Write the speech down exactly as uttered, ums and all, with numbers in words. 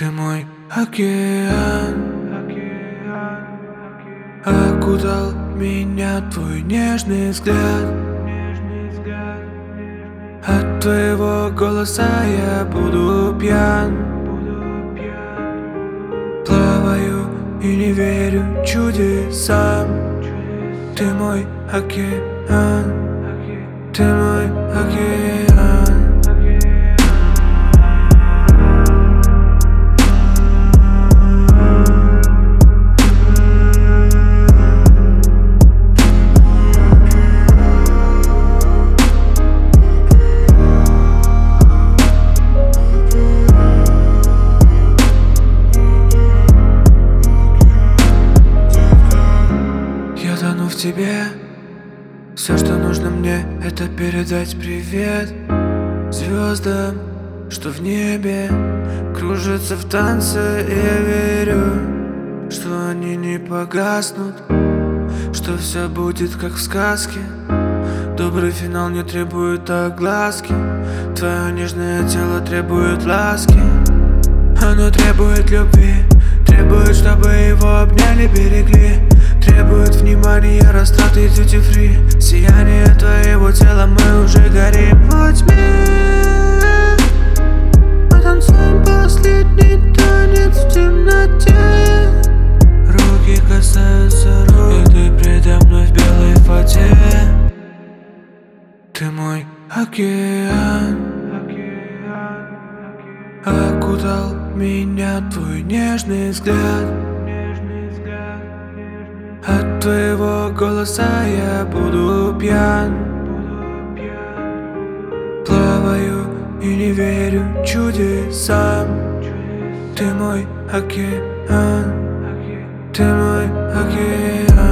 Ты мой океан, окутал меня твой нежный взгляд. От твоего голоса я буду пьян. Плаваю и не верю чудесам. Ты мой океан, ты мой океан. Я тону в тебе. Все, что нужно мне, это передать привет звездам, что в небе кружатся в танце. И я верю, что они не погаснут, что все будет как в сказке. Добрый финал не требует огласки. Твое нежное тело требует ласки. Оно требует любви, требует, чтобы его обняли, берегли. Требует внимания, растраты duty free. Сияние твоего тела, мы уже горим во тьме. Мы танцуем последний танец в темноте. Руки касаются рук, и ты предо мной в белой фате. Ты мой океан, окутал меня твой нежный взгляд. От твоего голоса я буду пьян. Плаваю и не верю чудесам. Ты мой океан, ты мой океан.